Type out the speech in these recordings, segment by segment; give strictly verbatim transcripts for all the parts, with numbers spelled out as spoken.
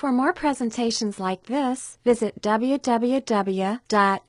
For more presentations like this, visit w w w dot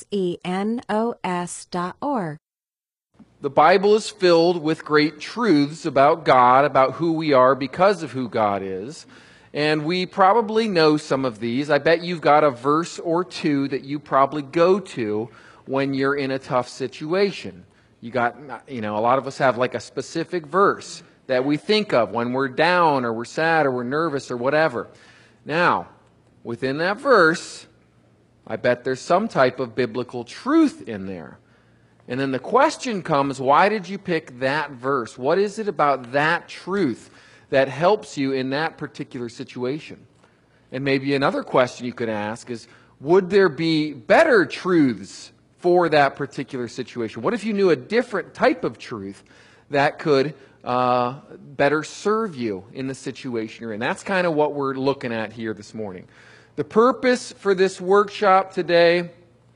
xenos dot org. The Bible is filled with great truths about God, about who we are because of who God is. And we probably know some of these. I bet you've got a verse or two that you probably go to when you're in a tough situation. You got, you know, a lot of us have like a specific verse that we think of when we're down or we're sad or we're nervous or whatever. Now, within that verse, I bet there's some type of biblical truth in there. And then the question comes, why did you pick that verse? What is it about that truth that helps you in that particular situation? And maybe another question you could ask is, would there be better truths for that particular situation? What if you knew a different type of truth that could uh, better serve you in the situation you're in? That's kind of what we're looking at here this morning. The purpose for this workshop today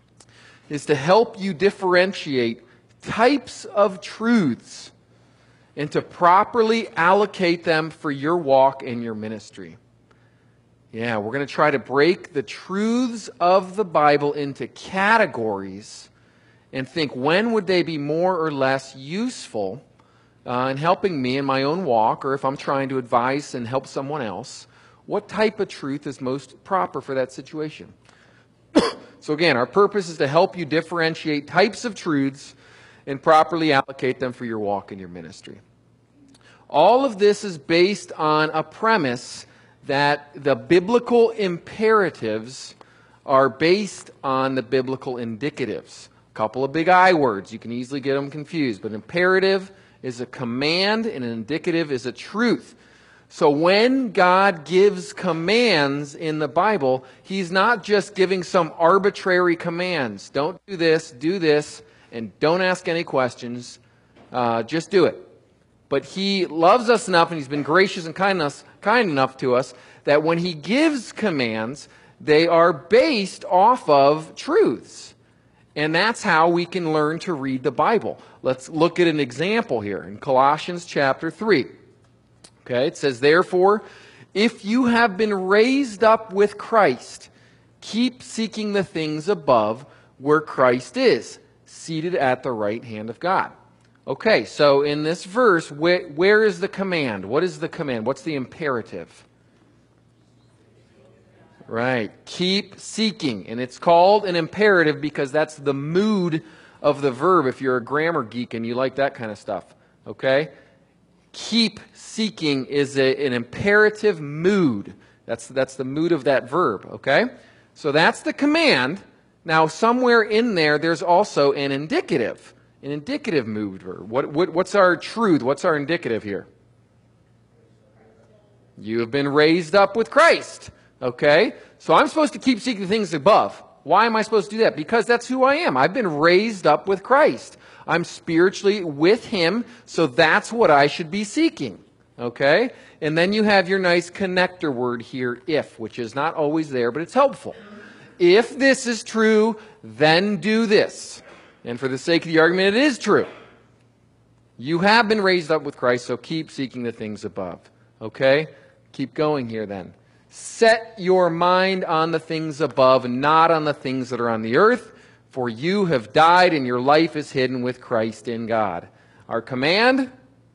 is to help you differentiate types of truths and to properly allocate them for your walk and your ministry. Yeah, we're going to try to break the truths of the Bible into categories and think, when would they be more or less useful uh, in helping me in my own walk, or if I'm trying to advise and help someone else, what type of truth is most proper for that situation? So again, our purpose is to help you differentiate types of truths and properly allocate them for your walk and your ministry. All of this is based on a premise that the biblical imperatives are based on the biblical indicatives. A couple of big I words. You can easily get them confused. But imperative is a command and an indicative is a truth. So when God gives commands in the Bible, He's not just giving some arbitrary commands. Don't do this, do this, and don't ask any questions. Uh, just do it. But He loves us enough, and He's been gracious and kind enough, kind enough to us, that when He gives commands, they are based off of truths. And that's how we can learn to read the Bible. Let's look at an example here in Colossians chapter three. Okay, it says, therefore, if you have been raised up with Christ, keep seeking the things above where Christ is, seated at the right hand of God. Okay, so in this verse, where, where is the command? What is the command? What's the imperative? Right, keep seeking. And it's called an imperative because that's the mood of the verb, if you're a grammar geek and you like that kind of stuff. Okay? Keep seeking is a, an imperative mood. That's, that's the mood of that verb, okay? So that's the command. Now, somewhere in there, there's also an indicative, an indicative mood verb. What, what, what's our truth? What's our indicative here? You have been raised up with Christ, okay? So I'm supposed to keep seeking things above. Why am I supposed to do that? Because that's who I am. I've been raised up with Christ. I'm spiritually with Him, so that's what I should be seeking. Okay? And then you have your nice connector word here, if, which is not always there, but it's helpful. If this is true, then do this. And for the sake of the argument, it is true. You have been raised up with Christ, so keep seeking the things above. Okay? Keep going here then. Set your mind on the things above, not on the things that are on the earth. For you have died and your life is hidden with Christ in God. Our command?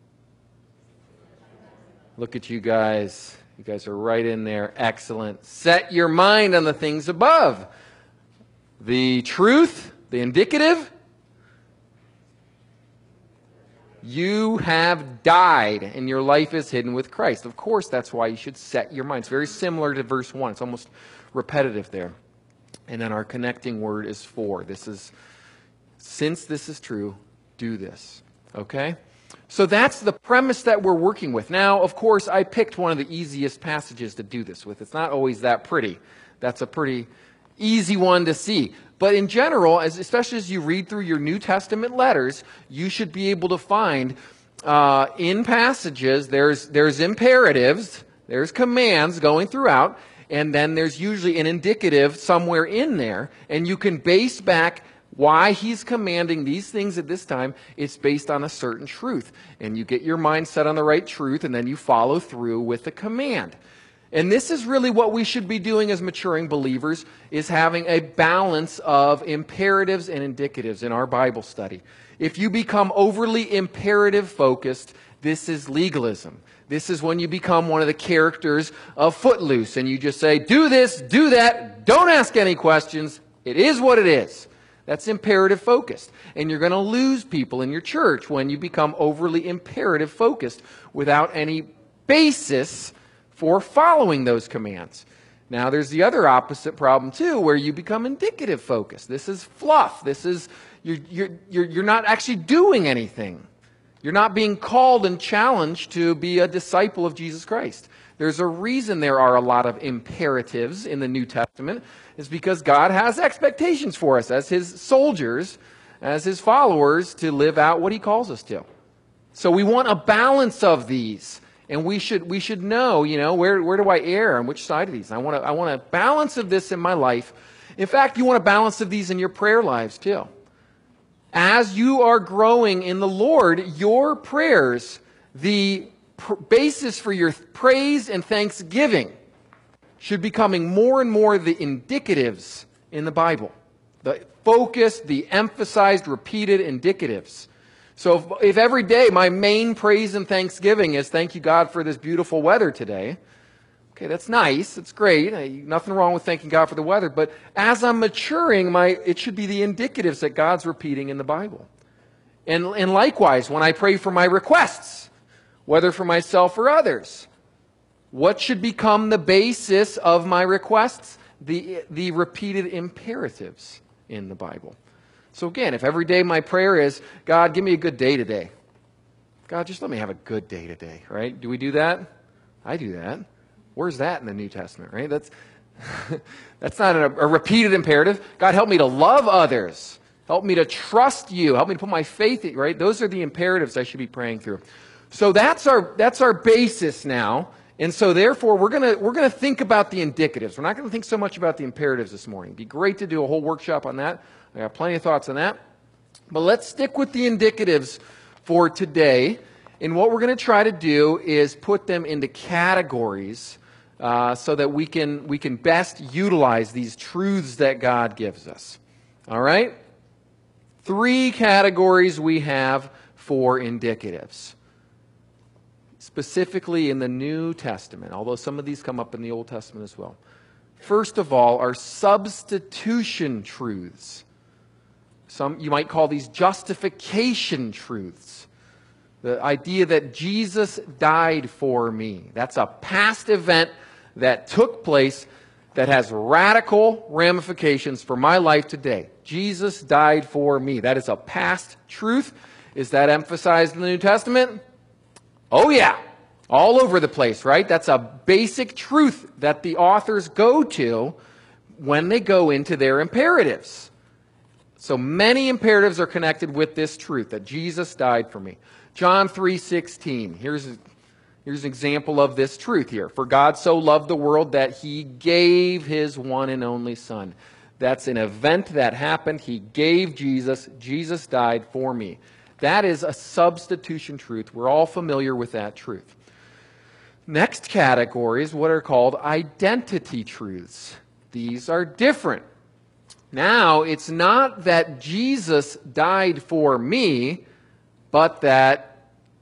Look at you guys. You guys are right in there. Excellent. Set your mind on the things above. The truth, the indicative? You have died and your life is hidden with Christ. Of course, that's why you should set your mind. It's very similar to verse one. It's almost repetitive there. And then our connecting word is for. This is, since this is true, do this. Okay? So that's the premise that we're working with. Now, of course, I picked one of the easiest passages to do this with. It's not always that pretty. That's a pretty easy one to see. But in general, as, especially as you read through your New Testament letters, you should be able to find uh, in passages, there's, there's imperatives, there's commands going throughout, and then there's usually an indicative somewhere in there, and you can base back why He's commanding these things at this time. It's based on a certain truth. And you get your mind set on the right truth, and then you follow through with the command. And this is really what we should be doing as maturing believers, is having a balance of imperatives and indicatives in our Bible study. If you become overly imperative focused, this is legalism. This is when you become one of the characters of Footloose and you just say, do this, do that, don't ask any questions. It is what it is. That's imperative focused. And you're going to lose people in your church when you become overly imperative focused without any basis for following those commands. Now, there's the other opposite problem too, where you become indicative focused. This is fluff. This is, you're, you're, you're, you're not actually doing anything. You're not being called and challenged to be a disciple of Jesus Christ. There's a reason there are a lot of imperatives in the New Testament. It's because God has expectations for us as His soldiers, as His followers, to live out what He calls us to. So we want a balance of these. And we should we should know, you know, where, where do I err on which side of these? I want to I want a balance of this in my life. In fact, you want a balance of these in your prayer lives too. As you are growing in the Lord, your prayers, the pr- basis for your praise and thanksgiving, should be becoming more and more the indicatives in the Bible. The focused, the emphasized, repeated indicatives. So if, if every day my main praise and thanksgiving is thank you God for this beautiful weather today, okay, that's nice, that's great, I, nothing wrong with thanking God for the weather, but as I'm maturing, my it should be the indicatives that God's repeating in the Bible. And, and likewise, when I pray for my requests, whether for myself or others, what should become the basis of my requests? The, the repeated imperatives in the Bible. So again, if every day my prayer is, God, give me a good day today. God, just let me have a good day today, right? Do we do that? I do that. Where's that in the New Testament, right? That's that's not a, a repeated imperative. God, help me to love others. Help me to trust you. Help me to put my faith in, right? Those are the imperatives I should be praying through. So that's our that's our basis now. And so therefore, we're gonna we're gonna think about the indicatives. We're not gonna think so much about the imperatives this morning. It'd be great to do a whole workshop on that. I got plenty of thoughts on that. But let's stick with the indicatives for today. And what we're going to try to do is put them into categories uh, so that we can we can best utilize these truths that God gives us. All right? Three categories we have for indicatives. Specifically in the New Testament, although some of these come up in the Old Testament as well. First of all are substitution truths. Some, you might call these justification truths. The idea that Jesus died for me. That's a past event that took place that has radical ramifications for my life today. Jesus died for me. That is a past truth. Is that emphasized in the New Testament? Oh yeah. All over the place, right? That's a basic truth that the authors go to when they go into their imperatives. So many imperatives are connected with this truth, that Jesus died for me. John three sixteen. Here's, here's an example of this truth here. For God so loved the world that He gave His one and only Son. That's an event that happened. He gave Jesus. Jesus died for me. That is a substitution truth. We're all familiar with that truth. Next category is what are called identity truths. These are different. Now, it's not that Jesus died for me, but that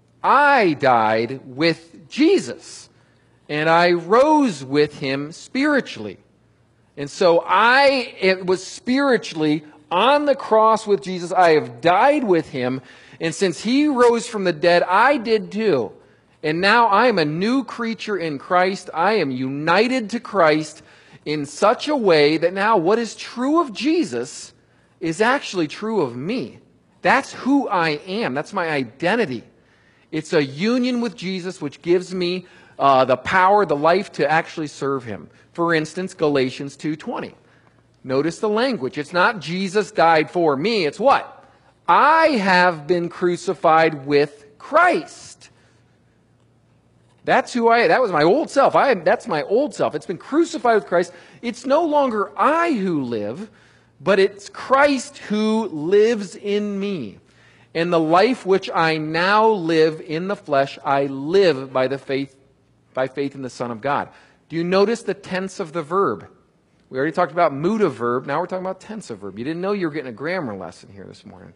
I died with Jesus. And I rose with Him spiritually. And so I it was spiritually on the cross with Jesus. I have died with Him. And since He rose from the dead, I did too. And now I am a new creature in Christ. I am united to Christ in such a way that now what is true of Jesus is actually true of me. That's who I am. That's my identity. It's a union with Jesus which gives me uh, the power, the life to actually serve Him. For instance, Galatians two twenty. Notice the language. It's not Jesus died for me. It's what? I have been crucified with Christ. That's who I am. That was my old self. I am, that's my old self. It's been crucified with Christ. It's no longer I who live, but it's Christ who lives in me. And the life which I now live in the flesh, I live by the faith, by faith in the Son of God. Do you notice the tense of the verb? We already talked about mood of verb. Now we're talking about tense of verb. You didn't know you were getting a grammar lesson here this morning.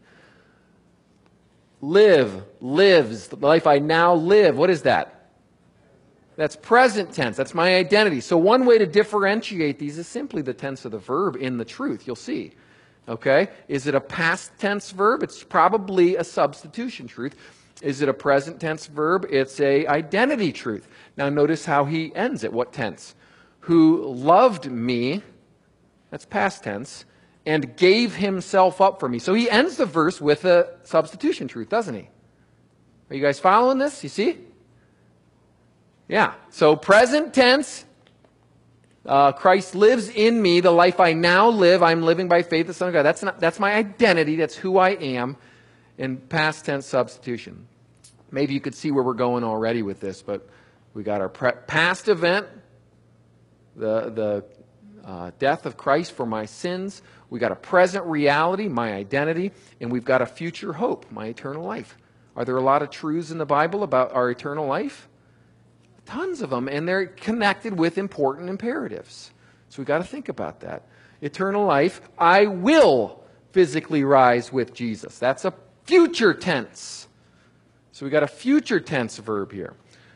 Live, lives, the life I now live. What is that? That's present tense. That's my identity. So one way to differentiate these is simply the tense of the verb in the truth. You'll see. Okay? Is it a past tense verb? It's probably a substitution truth. Is it a present tense verb? It's a identity truth. Now notice how he ends it. What tense? Who loved me, that's past tense, and gave himself up for me. So he ends the verse with a substitution truth, doesn't he? Are you guys following this? You see? Yeah. So present tense, uh, Christ lives in me. The life I now live, I'm living by faith, the Son of God. That's not, that's my identity. That's who I am. In past tense substitution. Maybe you could see where we're going already with this, but we got our pre- past event, the, the uh, death of Christ for my sins. We got a present reality, my identity, and we've got a future hope, my eternal life. Are there a lot of truths in the Bible about our eternal life? Tons of them, and they're connected with important imperatives. So we've got to think about that. Eternal life, I will physically rise with Jesus. That's a future tense. So we got a future tense verb here.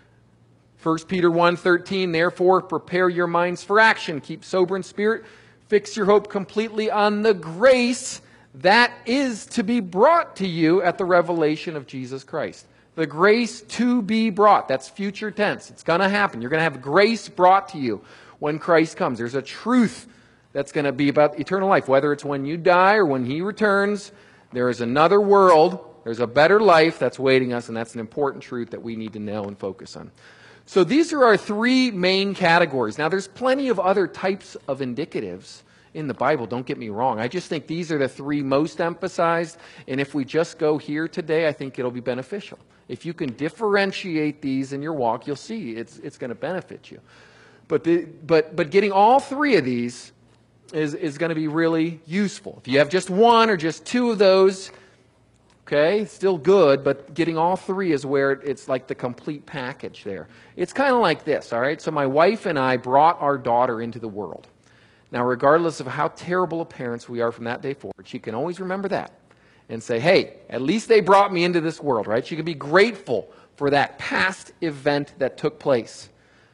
First Peter one thirteen, therefore prepare your minds for action. Keep sober in spirit. Fix your hope completely on the grace that is to be brought to you at the revelation of Jesus Christ. The grace to be brought. That's future tense. It's going to happen. You're going to have grace brought to you when Christ comes. There's a truth that's going to be about eternal life. Whether it's when you die or when He returns, there is another world. There's a better life that's waiting us, and that's an important truth that we need to know and focus on. So these are our three main categories. Now, there's plenty of other types of indicatives in the Bible, don't get me wrong. I just think these are the three most emphasized, and if we just go here today, I think it'll be beneficial. If you can differentiate these in your walk, you'll see it's it's going to benefit you. But the, but but getting all three of these is is going to be really useful. If you have just one or just two of those, okay, still good, but getting all three is where it's like the complete package there. It's kind of like this, all right? So my wife and I brought our daughter into the world. Now, regardless of how terrible of parents we are from that day forward, she can always remember that and say, hey, at least they brought me into this world, right? She can be grateful for that past event that took place.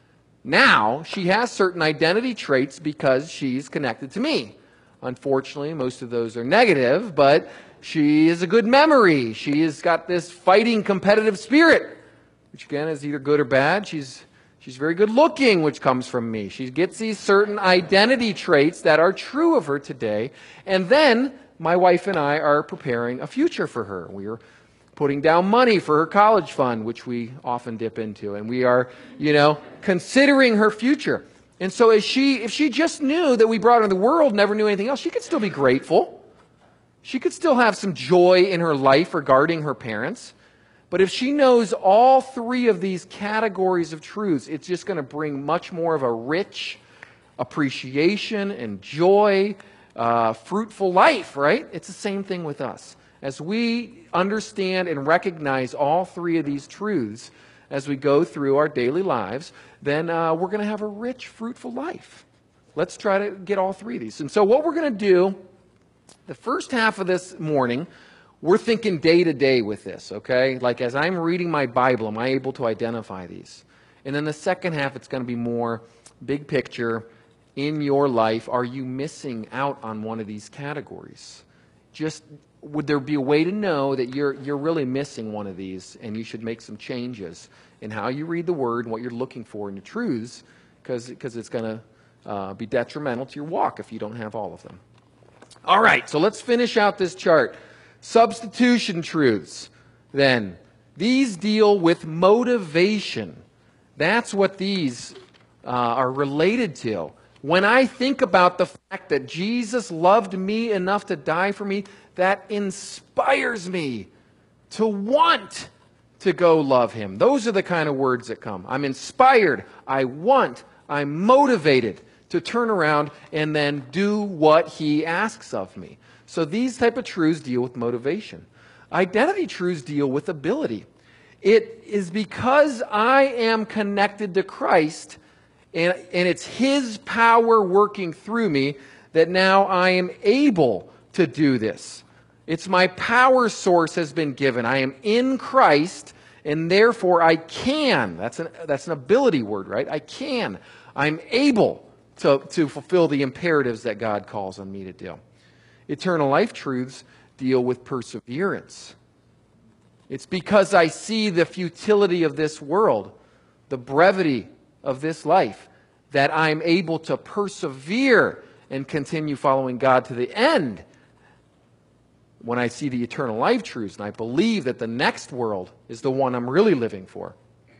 Now, she has certain identity traits because she's connected to me. Unfortunately, most of those are negative, but she is a good memory. She has got this fighting competitive spirit, which again is either good or bad. She's she's very good looking, which comes from me. She gets these certain identity traits that are true of her today. And then my wife and I are preparing a future for her. We are putting down money for her college fund, which we often dip into. And we are, you know, considering her future. And so as she, if she just knew that we brought her in the world, never knew anything else, she could still be grateful. She could still have some joy in her life regarding her parents. But if she knows all three of these categories of truths, it's just going to bring much more of a rich appreciation and joy, uh, fruitful life, right? It's the same thing with us. As we understand and recognize all three of these truths as we go through our daily lives, then uh, we're going to have a rich, fruitful life. Let's try to get all three of these. And so what we're going to do, the first half of this morning, we're thinking day to day with this, okay? Like as I'm reading my Bible, am I able to identify these? And then the second half, it's going to be more big picture in your life. Are you missing out on one of these categories? Just would there be a way to know that you're you're really missing one of these and you should make some changes in how you read the Word and what you're looking for in the truths, because because it's going to uh, be detrimental to your walk if you don't have all of them. All right, so let's finish out this chart. Substitution truths, then. These deal with motivation. That's what these uh, are related to. When I think about the fact that Jesus loved me enough to die for me, that inspires me to want to go love Him. Those are the kind of words that come. I'm inspired. I want. I'm motivated to turn around and then do what He asks of me. So these type of truths deal with motivation. Identity truths deal with ability. It is because I am connected to Christ And, and it's His power working through me that now I am able to do this. It's my power source has been given. I am in Christ, and therefore I can. That's an, that's an ability word, right? I can. I'm able to, to fulfill the imperatives that God calls on me to do. Eternal life truths deal with perseverance. It's because I see the futility of this world, the brevity of this life, that I'm able to persevere and continue following God to the end. When I see the eternal life truths and I believe that the next world is the one I'm really living for.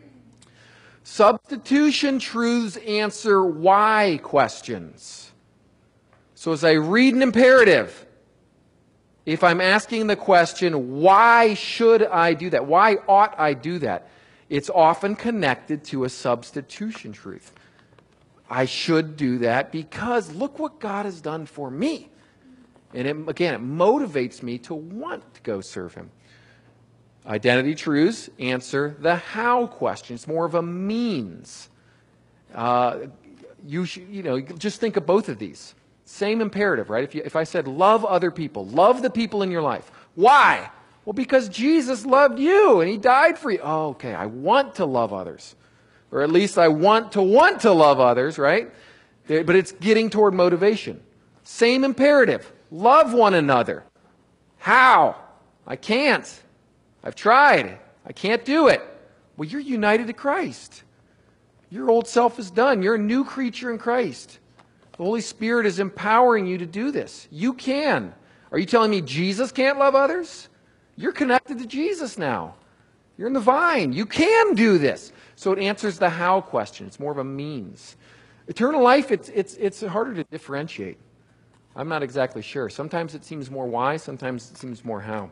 Substitution truths answer why questions. So as I read an imperative, if I'm asking the question, why should I do that? Why ought I do that? It's often connected to a substitution truth. I should do that because look what God has done for me. And it, again, it motivates me to want to go serve Him. Identity truths answer the how question. It's more of a means. Uh, you, should, you know, just think of both of these. Same imperative, right? If, you, if I said, love other people, love the people in your life. Why? Well, because Jesus loved you and He died for you. Oh, okay, I want to love others. Or at least I want to want to love others, right? But it's getting toward motivation. Same imperative. Love one another. How? I can't. I've tried. I can't do it. Well, you're united to Christ. Your old self is done. You're a new creature in Christ. The Holy Spirit is empowering you to do this. You can. Are you telling me Jesus can't love others? You're connected to Jesus now. You're in the vine. You can do this. So it answers the how question. It's more of a means. Eternal life, it's, it's, it's harder to differentiate. I'm not exactly sure. Sometimes it seems more why, sometimes it seems more how.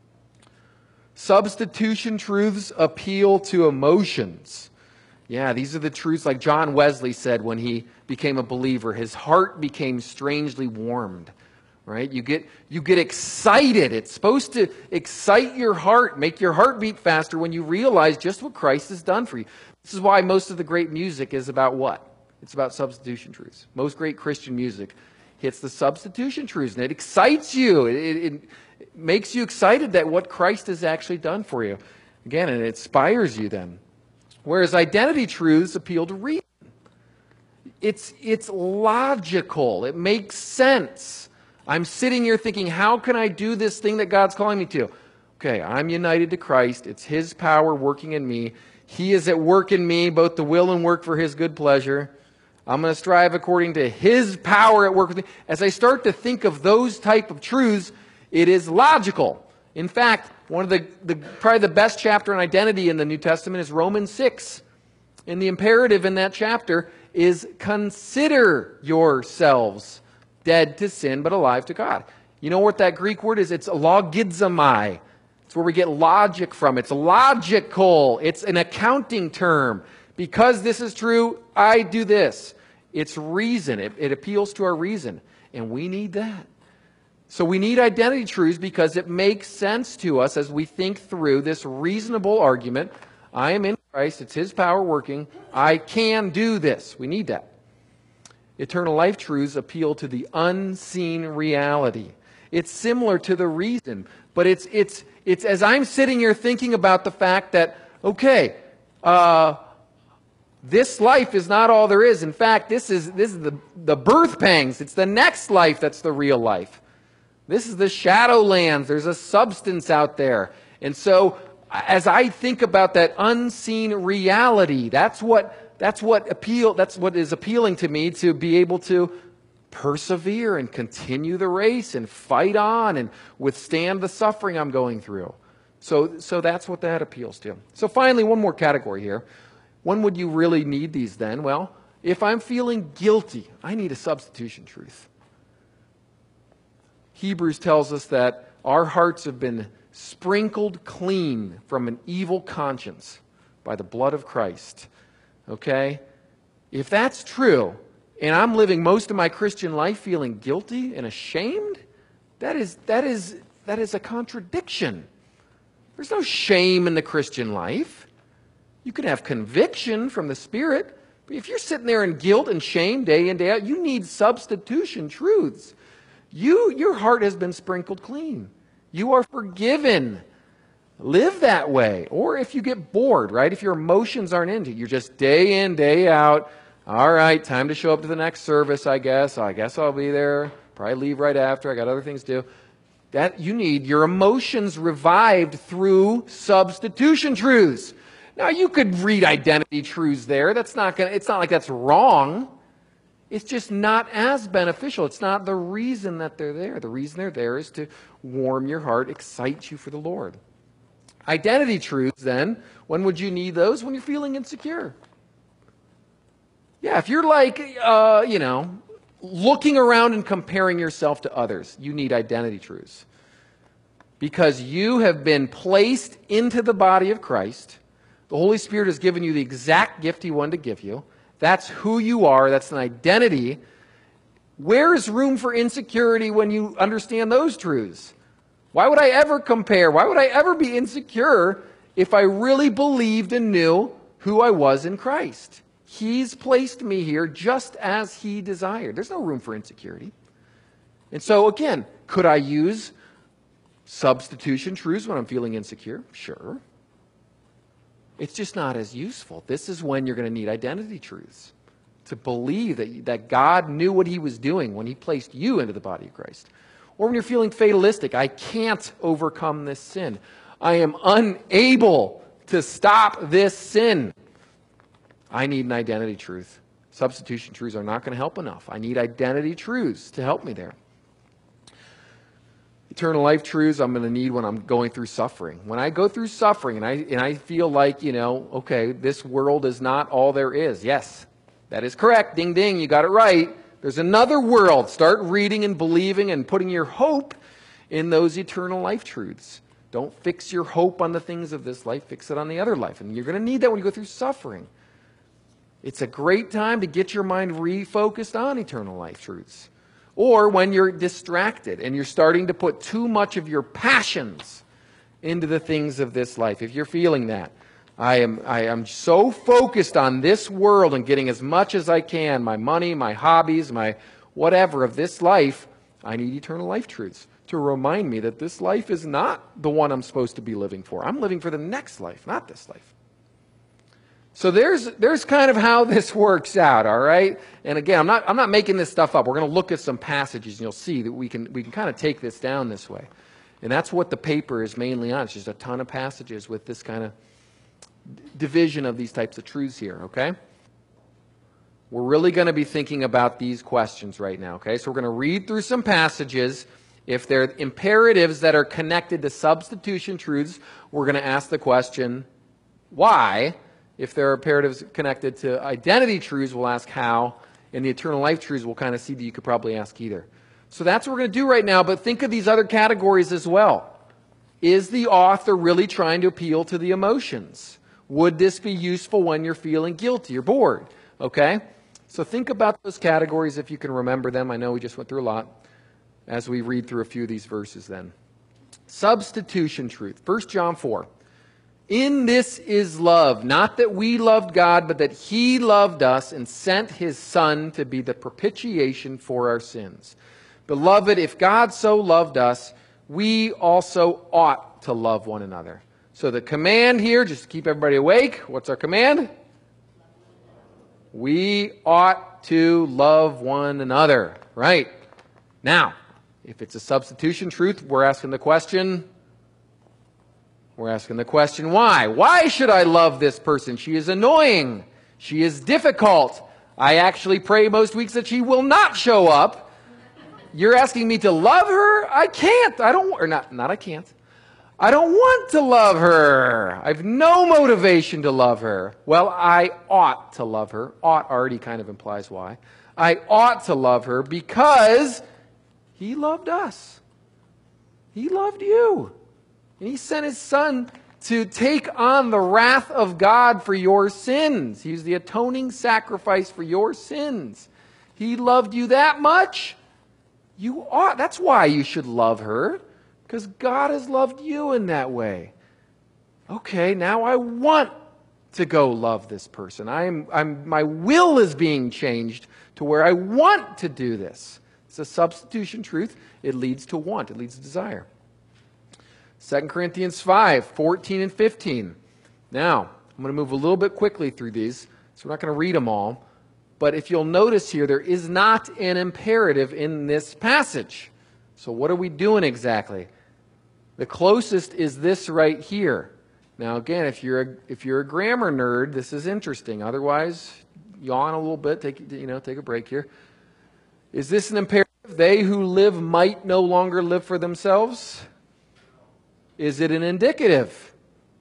Substitution truths appeal to emotions. Yeah, these are the truths like John Wesley said when he became a believer. His heart became strangely warmed. Right? You get you get excited. It's supposed to excite your heart, make your heart beat faster when you realize just what Christ has done for you. This is why most of the great music is about what? It's about substitution truths. Most great Christian music hits the substitution truths, and it excites you. It, it, it makes you excited that what Christ has actually done for you. Again, and it inspires you then. Whereas identity truths appeal to reason. It's, it's logical. It makes sense. I'm sitting here thinking, how can I do this thing that God's calling me to? Okay, I'm united to Christ. It's His power working in me. He is at work in me, both to will and work for His good pleasure. I'm going to strive according to His power at work with me. As I start to think of those type of truths, it is logical. In fact, one of the, the probably the best chapter on identity in the New Testament is Romans six. And the imperative in that chapter is consider yourselves dead to sin, but alive to God. You know what that Greek word is? It's logizomai. It's where we get logic from. It's logical. It's an accounting term. Because this is true, I do this. It's reason. It, it appeals to our reason. And we need that. So we need identity truths because it makes sense to us as we think through this reasonable argument. I am in Christ. It's His power working. I can do this. We need that. Eternal life truths appeal to the unseen reality. It's similar to the reason, but it's it's it's as I'm sitting here thinking about the fact that, okay, uh, this life is not all there is. In fact, this is this is the, the birth pangs. It's the next life that's the real life. This is the shadowlands. There's a substance out there. And so as I think about that unseen reality, that's what That's what appeal. That's what is appealing to me, to be able to persevere and continue the race and fight on and withstand the suffering I'm going through. So, so that's what that appeals to. So finally, one more category here. When would you really need these then? Well, if I'm feeling guilty, I need a substitution truth. Hebrews tells us that our hearts have been sprinkled clean from an evil conscience by the blood of Christ. Okay? If that's true, and I'm living most of my Christian life feeling guilty and ashamed, that is, that is, that is a contradiction. There's no shame in the Christian life. You can have conviction from the Spirit, But if you're sitting there in guilt and shame day in, day out, you need substitution truths. You, your heart has been sprinkled clean. You are forgiven. Live that way. Or if you get bored, right? If your emotions aren't into it, you're just day in, day out. All right, time to show up to the next service, I guess. I guess I'll be there. Probably leave right after. I got other things to do. That you need your emotions revived through substitution truths. Now you could read identity truths there. That's not gonna, it's not like that's wrong. It's just not as beneficial. It's not the reason that they're there. The reason they're there is to warm your heart, excite you for the Lord. Identity truths, then, when would you need those? When you're feeling insecure. Yeah, if you're like, uh, you know, looking around and comparing yourself to others, you need identity truths. Because you have been placed into the body of Christ. The Holy Spirit has given you the exact gift He wanted to give you. That's who you are. That's an identity. Where is room for insecurity when you understand those truths? Why would I ever compare? Why would I ever be insecure if I really believed and knew who I was in Christ? He's placed me here just as He desired. There's no room for insecurity. And so, again, could I use substitution truths when I'm feeling insecure? Sure. It's just not as useful. This is when you're going to need identity truths. To believe that, that God knew what He was doing when He placed you into the body of Christ. Or when you're feeling fatalistic, I can't overcome this sin. I am unable to stop this sin. I need an identity truth. Substitution truths are not going to help enough. I need identity truths to help me there. Eternal life truths I'm going to need when I'm going through suffering. When I go through suffering and I, and I feel like, you know, okay, this world is not all there is. Yes, that is correct. Ding, ding, you got it right. There's another world. Start reading and believing and putting your hope in those eternal life truths. Don't fix your hope on the things of this life. Fix it on the other life. And you're going to need that when you go through suffering. It's a great time to get your mind refocused on eternal life truths. Or when you're distracted and you're starting to put too much of your passions into the things of this life. If you're feeling that, I am, I am so focused on this world and getting as much as I can, my money, my hobbies, my whatever of this life, I need eternal life truths to remind me that this life is not the one I'm supposed to be living for. I'm living for the next life, not this life. So there's there's kind of how this works out, all right? And again, I'm not I'm not making this stuff up. We're going to look at some passages, and you'll see that we can we can kind of take this down this way. And that's what the paper is mainly on. It's just a ton of passages with this kind of division of these types of truths here, okay? We're really going to be thinking about these questions right now, okay? So we're going to read through some passages. If they're imperatives that are connected to substitution truths, we're going to ask the question, why? If there are imperatives connected to identity truths, we'll ask how. And the eternal life truths, we'll kind of see that you could probably ask either. So that's what we're going to do right now, but think of these other categories as well. Is the author really trying to appeal to the emotions? Would this be useful when you're feeling guilty or bored? Okay? So think about those categories if you can remember them. I know we just went through a lot as we read through a few of these verses then. Substitution truth. First John four. In this is love, not that we loved God, but that He loved us and sent His Son to be the propitiation for our sins. Beloved, if God so loved us, we also ought to love one another. So the command here, just to keep everybody awake, what's our command? We ought to love one another, right? Now, if it's a substitution truth, we're asking the question, we're asking the question, why? Why should I love this person? She is annoying. She is difficult. I actually pray most weeks that she will not show up. You're asking me to love her? I can't. I don't, or not, not I can't. I don't want to love her. I have no motivation to love her. Well, I ought to love her. Ought already kind of implies why. I ought to love her because He loved us. He loved you. And He sent His Son to take on the wrath of God for your sins. He's the atoning sacrifice for your sins. He loved you that much. You ought. That's why you should love her. Because God has loved you in that way. Okay, now I want to go love this person. I'm, I'm, my will is being changed to where I want to do this. It's a substitution truth. It leads to want. It leads to desire. Second Corinthians five, fourteen and fifteen. Now, I'm going to move a little bit quickly through these, so we're not going to read them all. But if you'll notice here, there is not an imperative in this passage. So what are we doing exactly? The closest is this right here. Now again, if you're a, if you're a grammar nerd, this is interesting. Otherwise, yawn a little bit, take you know, take a break here. Is this an imperative? They who live might no longer live for themselves? Is it an indicative?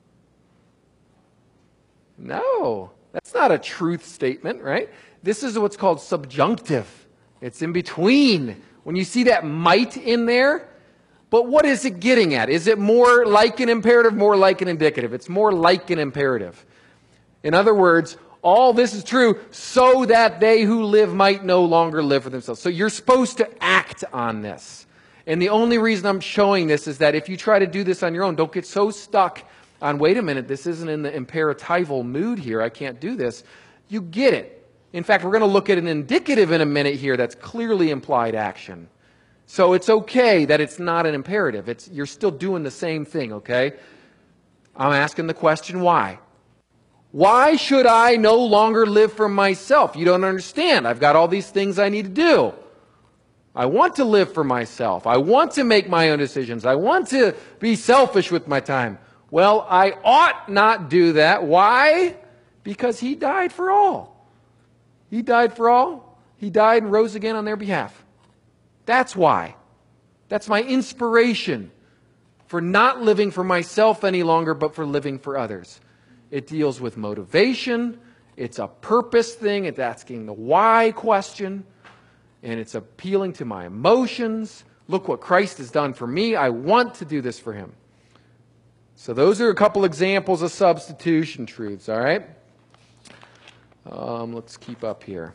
No. That's not a truth statement, right? This is what's called subjunctive. It's in between. When you see that might in there, but what is it getting at? Is it more like an imperative, more like an indicative? It's more like an imperative. In other words, all this is true so that they who live might no longer live for themselves. So you're supposed to act on this. And the only reason I'm showing this is that if you try to do this on your own, don't get so stuck on, wait a minute, this isn't in the imperatival mood here, I can't do this. You get it. In fact, we're going to look at an indicative in a minute here that's clearly implied action. So it's okay that it's not an imperative. It's, you're still doing the same thing, okay? I'm asking the question, why? Why should I no longer live for myself? You don't understand. I've got all these things I need to do. I want to live for myself. I want to make my own decisions. I want to be selfish with my time. Well, I ought not do that. Why? Because He died for all. He died for all. He died and rose again on their behalf. That's why. That's my inspiration for not living for myself any longer, but for living for others. It deals with motivation. It's a purpose thing. It's asking the why question. And it's appealing to my emotions. Look what Christ has done for me. I want to do this for Him. So those are a couple examples of substitution truths, all right? Um, let's keep up here.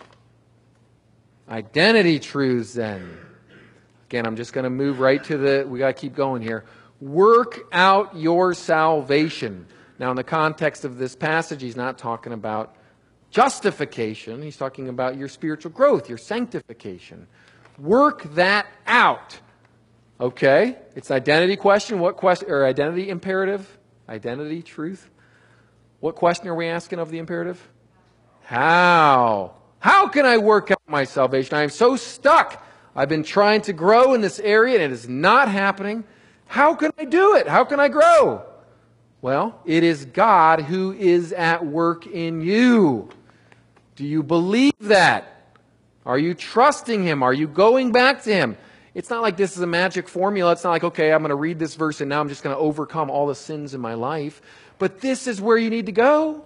Identity truths then. Again, I'm just going to move right to the, we got to keep going here. Work out your salvation. Now, in the context of this passage, he's not talking about justification. He's talking about your spiritual growth, your sanctification. Work that out. Okay? It's an identity question. What question, or identity imperative? Identity truth? What question are we asking of the imperative? How? How can I work out my salvation? I am so stuck. I've been trying to grow in this area and it is not happening. How can I do it? How can I grow? Well, it is God who is at work in you. Do you believe that? Are you trusting Him? Are you going back to Him? It's not like this is a magic formula. It's not like, okay, I'm going to read this verse and now I'm just going to overcome all the sins in my life. But this is where you need to go.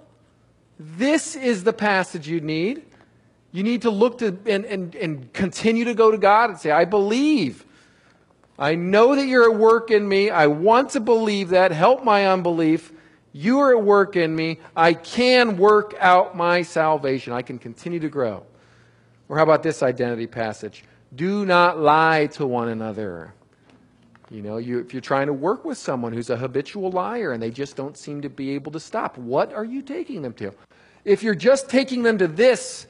This is the passage you need. You need to look to and, and, and continue to go to God and say, I believe. I know that you're at work in me. I want to believe that. Help my unbelief. You are at work in me. I can work out my salvation. I can continue to grow. Or how about this identity passage? Do not lie to one another. You know, you, if you're trying to work with someone who's a habitual liar and they just don't seem to be able to stop, what are you taking them to? If you're just taking them to this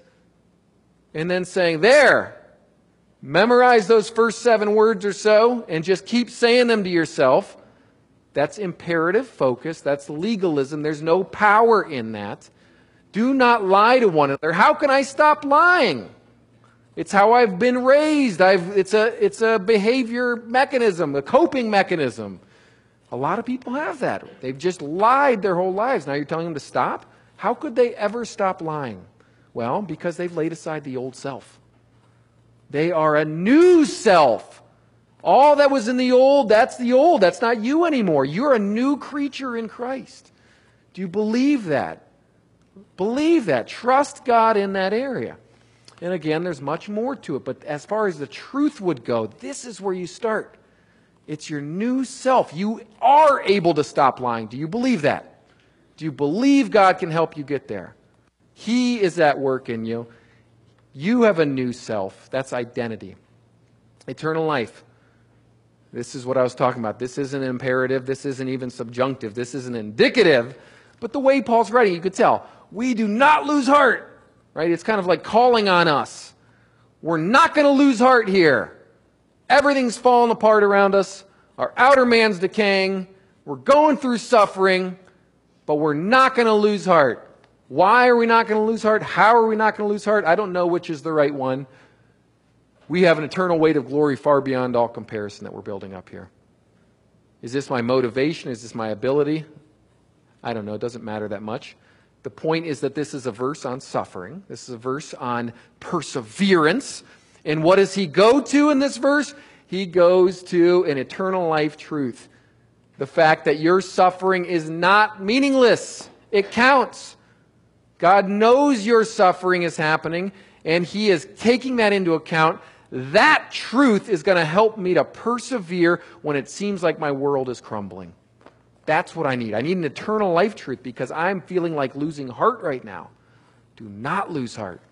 and then saying, there, memorize those first seven words or so and just keep saying them to yourself, that's imperative focus. That's legalism. There's no power in that. Do not lie to one another. How can I stop lying? It's how I've been raised. I've, it's a, it's a behavior mechanism, a coping mechanism. A lot of people have that. They've just lied their whole lives. Now you're telling them to stop? How could they ever stop lying? Well, because they've laid aside the old self. They are a new self. All that was in the old, that's the old. That's not you anymore. You're a new creature in Christ. Do you believe that? Believe that. Trust God in that area. And again, there's much more to it. But as far as the truth would go, this is where you start. It's your new self. You are able to stop lying. Do you believe that? Do you believe God can help you get there? He is at work in you. You have a new self. That's identity. Eternal life. This is what I was talking about. This isn't imperative. This isn't even subjunctive. This isn't indicative. But the way Paul's writing, you could tell, we do not lose heart, right? It's kind of like calling on us. We're not going to lose heart here. Everything's falling apart around us. Our outer man's decaying. We're going through suffering, but we're not going to lose heart. Why are we not going to lose heart? How are we not going to lose heart? I don't know which is the right one. We have an eternal weight of glory far beyond all comparison that we're building up here. Is this my motivation? Is this my ability? I don't know. It doesn't matter that much. The point is that this is a verse on suffering. This is a verse on perseverance. And what does he go to in this verse? He goes to an eternal life truth. The fact that your suffering is not meaningless. It counts. God knows your suffering is happening, and he is taking that into account. That truth is going to help me to persevere when it seems like my world is crumbling. That's what I need. I need an eternal life truth because I'm feeling like losing heart right now. Do not lose heart.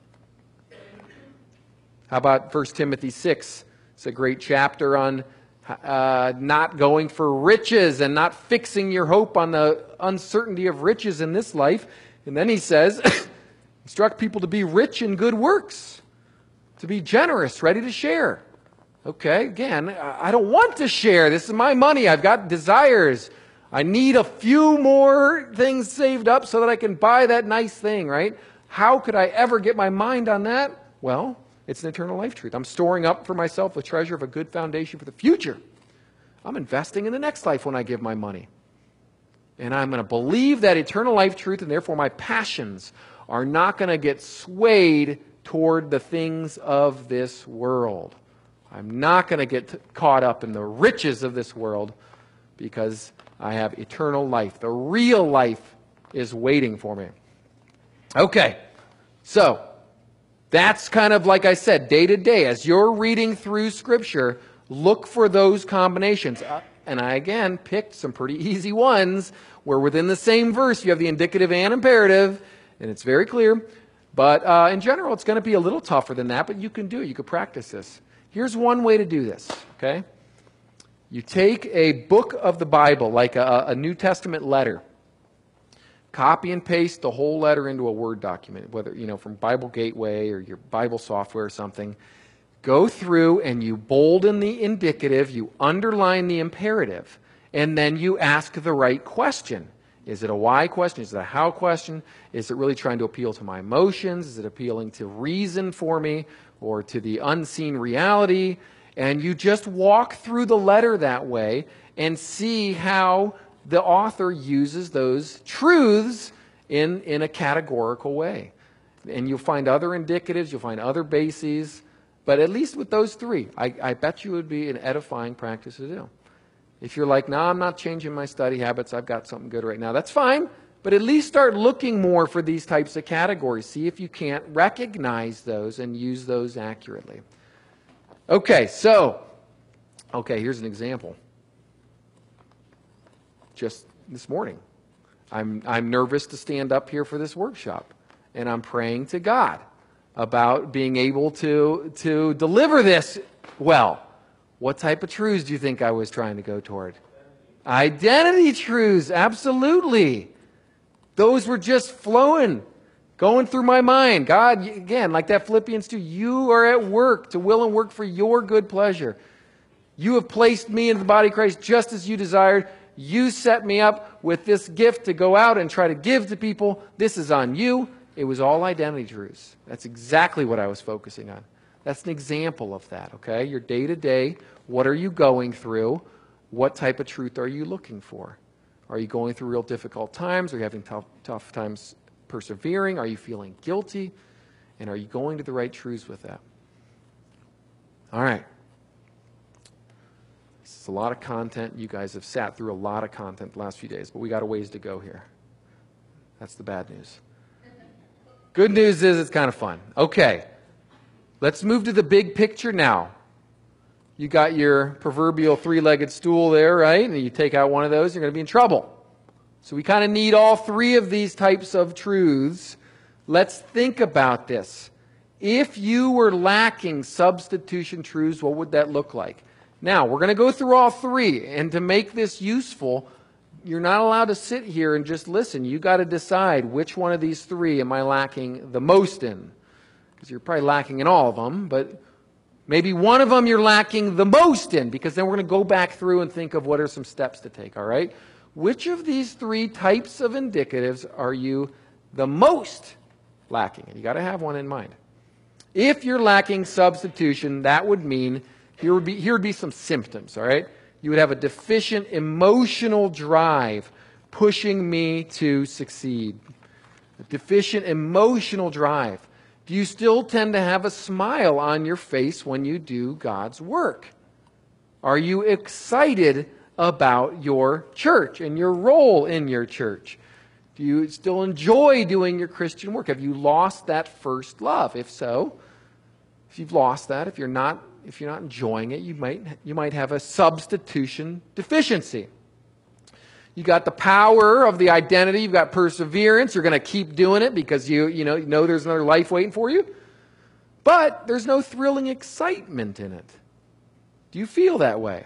How about First Timothy six? It's a great chapter on uh, not going for riches and not fixing your hope on the uncertainty of riches in this life. And then he says, instruct people to be rich in good works, to be generous, ready to share. Okay, again, I don't want to share. This is my money. I've got desires. I need a few more things saved up so that I can buy that nice thing, right? How could I ever get my mind on that? Well, it's an eternal life truth. I'm storing up for myself a treasure of a good foundation for the future. I'm investing in the next life when I give my money. And I'm going to believe that eternal life truth, and therefore my passions are not going to get swayed toward the things of this world. I'm not going to get caught up in the riches of this world because I have eternal life. The real life is waiting for me. Okay, so that's kind of like I said, day to day. As you're reading through Scripture, look for those combinations. Uh, and I, again, picked some pretty easy ones where within the same verse you have the indicative and imperative, and it's very clear. But uh, in general, it's going to be a little tougher than that, but you can do it. You can practice this. Here's one way to do this, okay? You take a book of the Bible, like a, a New Testament letter, copy and paste the whole letter into a Word document, whether, you know, from Bible Gateway or your Bible software or something. Go through and you bolden the indicative, you underline the imperative, and then you ask the right question. Is it a why question? Is it a how question? Is it really trying to appeal to my emotions? Is it appealing to reason for me or to the unseen reality? And you just walk through the letter that way and see how the author uses those truths in, in a categorical way. And you'll find other indicatives, you'll find other bases, but at least with those three, I, I bet you it would be an edifying practice to do. If you're like, no, nah, I'm not changing my study habits, I've got something good right now, that's fine. But at least start looking more for these types of categories. See if you can't recognize those and use those accurately. Okay, so, okay, here's an example. Just this morning, I'm, I'm nervous to stand up here for this workshop. And I'm praying to God about being able to, to deliver this well. What type of truths do you think I was trying to go toward? Identity truths, absolutely. Those were just flowing, going through my mind. God, again, like that Philippians two, you are at work to will and work for your good pleasure. You have placed me in the body of Christ just as you desired. You set me up with this gift to go out and try to give to people. This is on you. It was all identity truths. That's exactly what I was focusing on. That's an example of that, okay? Your day-to-day, what are you going through? What type of truth are you looking for? Are you going through real difficult times? Are you having tough, tough times persevering? Are you feeling guilty? And are you going to the right truths with that? All right. This is a lot of content. You guys have sat through a lot of content the last few days, but we got a ways to go here. That's the bad news. Good news is it's kind of fun. Okay. Let's move to the big picture now. You got your proverbial three-legged stool there, right? And you take out one of those, you're going to be in trouble. So we kind of need all three of these types of truths. Let's think about this. If you were lacking substitution truths, what would that look like? Now, we're going to go through all three. And to make this useful, you're not allowed to sit here and just listen. You got to decide which one of these three am I lacking the most in. Because you're probably lacking in all of them, but maybe one of them you're lacking the most in, because then we're going to go back through and think of what are some steps to take, all right? Which of these three types of indicatives are you the most lacking? And you got to have one in mind. If you're lacking substitution, that would mean here would be here would be some symptoms, all right? You would have a deficient emotional drive pushing me to succeed. A deficient emotional drive. Do you still tend to have a smile on your face when you do God's work? Are you excited about your church and your role in your church? Do you still enjoy doing your Christian work? Have you lost that first love? If so, if you've lost that, if you're not, if you're not enjoying it, you might you might have a substitution deficiency. You got the power of the identity. You've got perseverance. You're going to keep doing it because you you know you know there's another life waiting for you. But there's no thrilling excitement in it. Do you feel that way?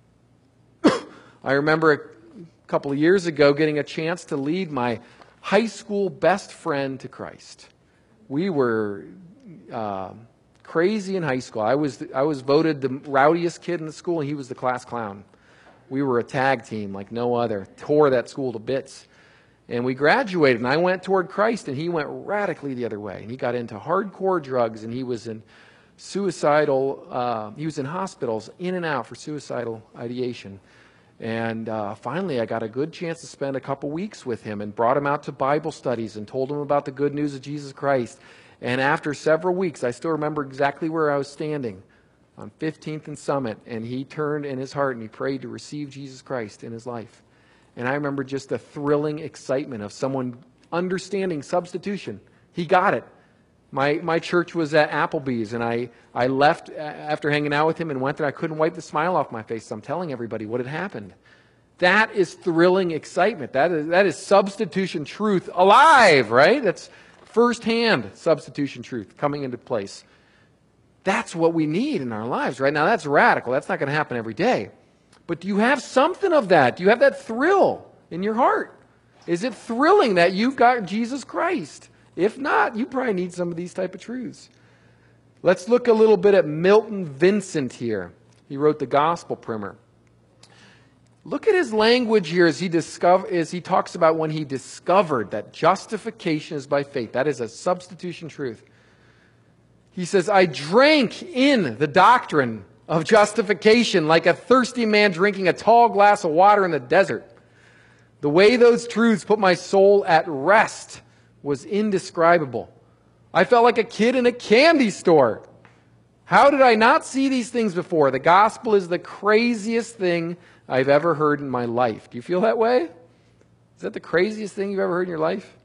I remember a couple of years ago getting a chance to lead my high school best friend to Christ. We were uh, crazy in high school. I was I was voted the rowdiest kid in the school, and he was the class clown. We were a tag team like no other. Tore that school to bits. And we graduated, and I went toward Christ, and he went radically the other way. And he got into hardcore drugs, and he was in suicidal, uh, he was in hospitals, in and out for suicidal ideation. And uh, finally, I got a good chance to spend a couple weeks with him and brought him out to Bible studies and told him about the good news of Jesus Christ. And after several weeks, I still remember exactly where I was standing on fifteenth and Summit, and he turned in his heart and he prayed to receive Jesus Christ in his life. And I remember just the thrilling excitement of someone understanding substitution. He got it. My my church was at Applebee's, and I, I left after hanging out with him and went there. I couldn't wipe the smile off my face. So I'm telling everybody what had happened. That is thrilling excitement. That is, that is substitution truth alive, right? That's firsthand substitution truth coming into place. That's what we need in our lives right now. That's radical. That's not going to happen every day. But do you have something of that? Do you have that thrill in your heart? Is it thrilling that you've got Jesus Christ? If not, you probably need some of these type of truths. Let's look a little bit at Milton Vincent here. He wrote the Gospel Primer. Look at his language here as he discover, as he talks about when he discovered that justification is by faith. That is a substitution truth. He says, I drank in the doctrine of justification like a thirsty man drinking a tall glass of water in the desert. The way those truths put my soul at rest was indescribable. I felt like a kid in a candy store. How did I not see these things before? The gospel is the craziest thing I've ever heard in my life. Do you feel that way? Is that the craziest thing you've ever heard in your life?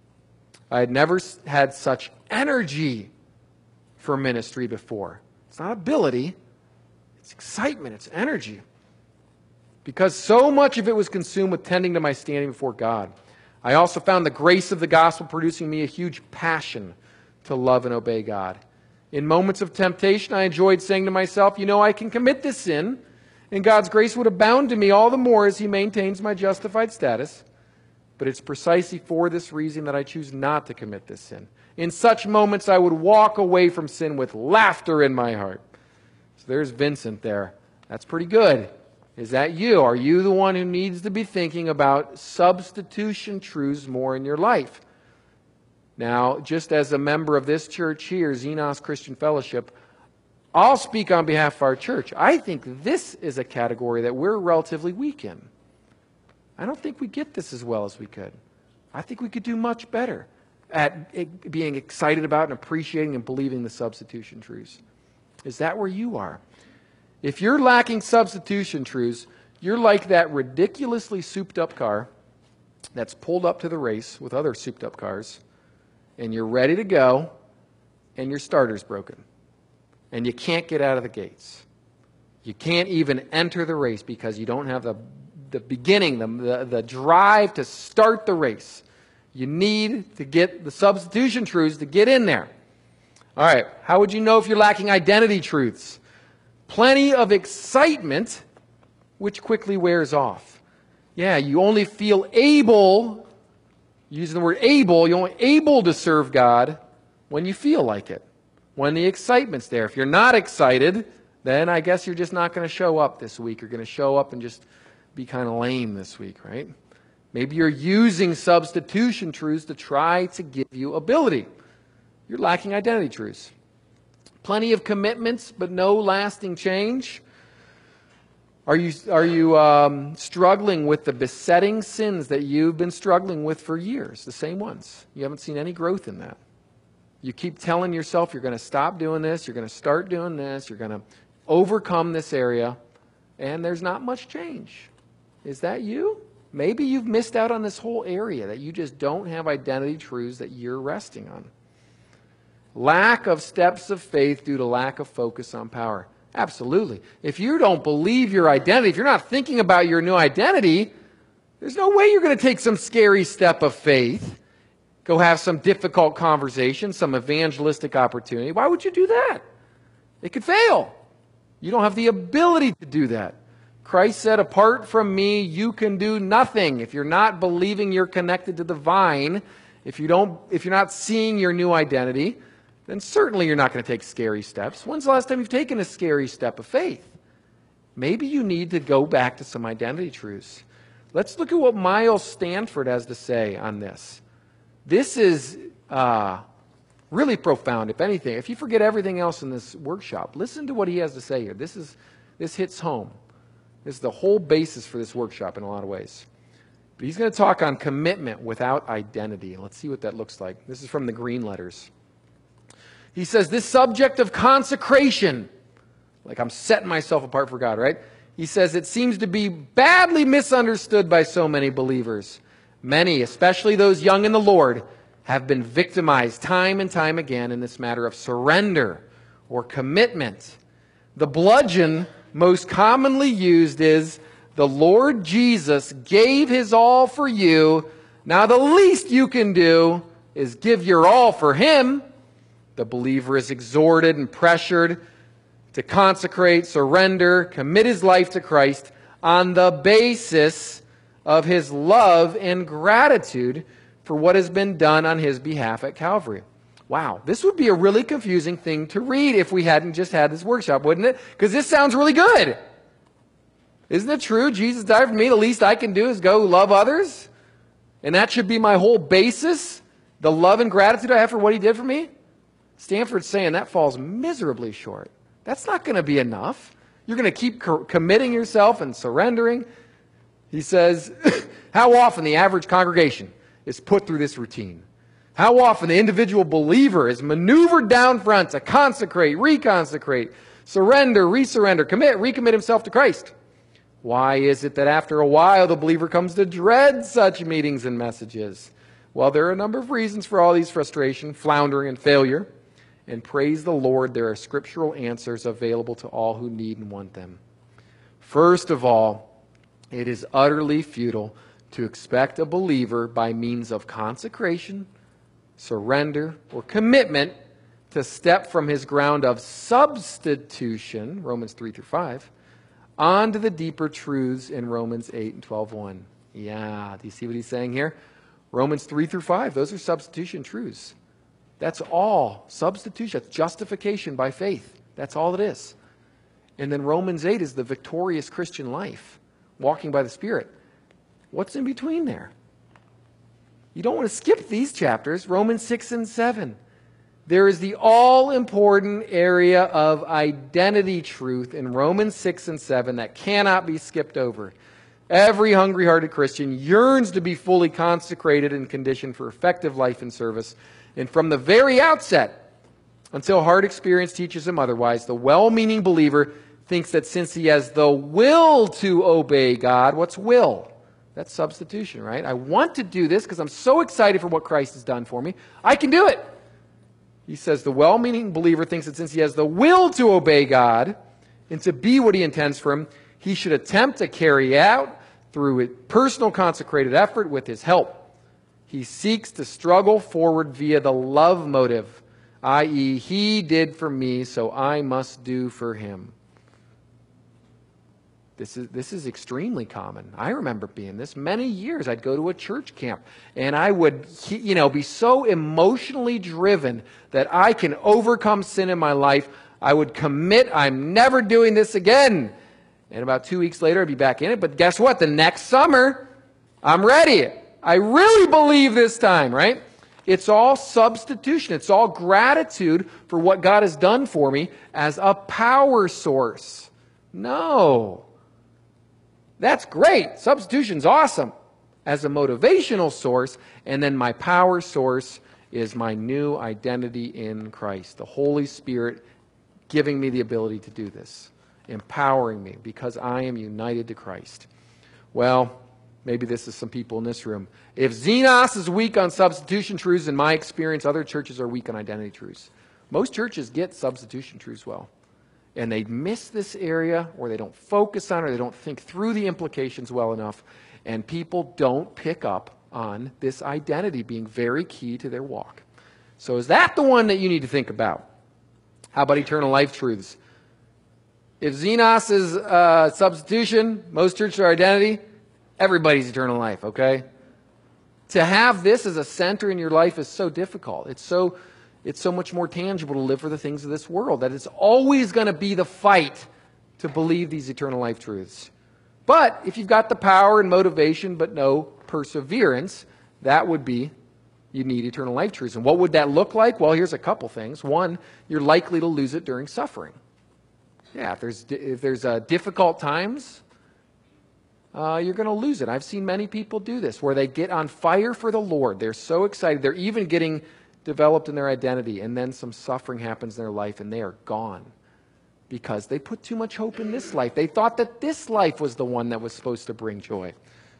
I had never had such energy for ministry before. It's not ability. It's excitement. It's energy. Because so much of it was consumed with tending to my standing before God. I also found the grace of the gospel producing me a huge passion to love and obey God. In moments of temptation, I enjoyed saying to myself, you know, I can commit this sin, and God's grace would abound to me all the more as He maintains my justified status. But it's precisely for this reason that I choose not to commit this sin. In such moments, I would walk away from sin with laughter in my heart. So there's Vincent there. That's pretty good. Is that you? Are you the one who needs to be thinking about substitution truths more in your life? Now, just as a member of this church here, Xenos Christian Fellowship, I'll speak on behalf of our church. I think this is a category that we're relatively weak in. I don't think we get this as well as we could. I think we could do much better at being excited about and appreciating and believing the substitution truths. Is that where you are? If you're lacking substitution truths, you're like that ridiculously souped up car that's pulled up to the race with other souped up cars, and you're ready to go, and your starter's broken, and you can't get out of the gates. You can't even enter the race because you don't have the, the beginning, the, the, the drive to start the race. You need to get the substitution truths to get in there. All right, how would you know if you're lacking identity truths? Plenty of excitement, which quickly wears off. Yeah, you only feel able, using the word able, you're only able to serve God when you feel like it, when the excitement's there. If you're not excited, then I guess you're just not going to show up this week. You're going to show up and just be kind of lame this week, right? Maybe you're using substitution truths to try to give you ability. You're lacking identity truths. Plenty of commitments, but no lasting change. Are you, are you um, struggling with the besetting sins that you've been struggling with for years? The same ones. You haven't seen any growth in that. You keep telling yourself you're going to stop doing this, you're going to start doing this, you're going to overcome this area, and there's not much change. Is that you? Maybe you've missed out on this whole area, that you just don't have identity truths that you're resting on. Lack of steps of faith due to lack of focus on power. Absolutely. If you don't believe your identity, if you're not thinking about your new identity, there's no way you're going to take some scary step of faith, go have some difficult conversation, some evangelistic opportunity. Why would you do that? It could fail. You don't have the ability to do that. Christ said, apart from me, you can do nothing. If you're not believing you're connected to the vine, if you don't, if you're not seeing your new identity, then certainly you're not going to take scary steps. When's the last time you've taken a scary step of faith? Maybe you need to go back to some identity truths. Let's look at what Miles Stanford has to say on this. This is uh, really profound, if anything. If you forget everything else in this workshop, listen to what he has to say here. This is this hits home. This is the whole basis for this workshop in a lot of ways. But he's going to talk on commitment without identity. Let's see what that looks like. This is from the Green Letters. He says, this subject of consecration, like I'm setting myself apart for God, right? He says it seems to be badly misunderstood by so many believers. Many, especially those young in the Lord, have been victimized time and time again in this matter of surrender or commitment. The bludgeon most commonly used is, the Lord Jesus gave his all for you. Now the least you can do is give your all for him. The believer is exhorted and pressured to consecrate, surrender, commit his life to Christ on the basis of his love and gratitude for what has been done on his behalf at Calvary. Wow, this would be a really confusing thing to read if we hadn't just had this workshop, wouldn't it? Because this sounds really good. Isn't it true? Jesus died for me. The least I can do is go love others. And that should be my whole basis, the love and gratitude I have for what he did for me. Stanford's saying that falls miserably short. That's not going to be enough. You're going to keep co- committing yourself and surrendering. He says, how often the average congregation is put through this routine? How often the individual believer is maneuvered down front to consecrate, reconsecrate, surrender, resurrender, commit, recommit himself to Christ? Why is it that after a while the believer comes to dread such meetings and messages? Well, there are a number of reasons for all these frustration, floundering, and failure. And praise the Lord, there are scriptural answers available to all who need and want them. First of all, it is utterly futile to expect a believer by means of consecration, surrender, or commitment to step from his ground of substitution, Romans three through five, onto the deeper truths in Romans eight and twelve one. Yeah, do you see what he's saying here? Romans three through five, those are substitution truths. That's all substitution. That's justification by faith. That's all it is. And then Romans eight is the victorious Christian life, walking by the Spirit. What's in between there? You don't want to skip these chapters, Romans six and seven. There is the all-important area of identity truth in Romans six and seven that cannot be skipped over. Every hungry-hearted Christian yearns to be fully consecrated and conditioned for effective life and service. And from the very outset, until hard experience teaches him otherwise, the well-meaning believer thinks that since he has the will to obey God, what's will? That's substitution, right? I want to do this because I'm so excited for what Christ has done for me. I can do it. He says the well-meaning believer thinks that since he has the will to obey God and to be what he intends for him, he should attempt to carry out through personal consecrated effort with his help. He seeks to struggle forward via the love motive, that is, he did for me, so I must do for him. This is, this is extremely common. I remember being this many years. I'd go to a church camp and I would, you know, be so emotionally driven that I can overcome sin in my life. I would commit, I'm never doing this again. And about two weeks later, I'd be back in it. But guess what? The next summer, I'm ready. I really believe this time, right? It's all substitution. It's all gratitude for what God has done for me as a power source. No. That's great. Substitution's awesome as a motivational source. And then my power source is my new identity in Christ. The Holy Spirit giving me the ability to do this. Empowering me because I am united to Christ. Well, maybe this is some people in this room. If Xenos is weak on substitution truths, in my experience, other churches are weak on identity truths. Most churches get substitution truths well. And they miss this area, or they don't focus on it, or they don't think through the implications well enough. And people don't pick up on this identity being very key to their walk. So is that the one that you need to think about? How about eternal life truths? If Xenos is uh, substitution, most churches are identity, everybody's eternal life, okay? To have this as a center in your life is so difficult. It's so, it's so much more tangible to live for the things of this world, that it's always going to be the fight to believe these eternal life truths. But if you've got the power and motivation but no perseverance, that would be, you need eternal life truths. And what would that look like? Well, here's a couple things. One, you're likely to lose it during suffering. Yeah, if there's, if there's uh, difficult times, uh, you're going to lose it. I've seen many people do this, where they get on fire for the Lord. They're so excited. They're even getting developed in their identity, and then some suffering happens in their life, and they are gone because they put too much hope in this life. They thought that this life was the one that was supposed to bring joy.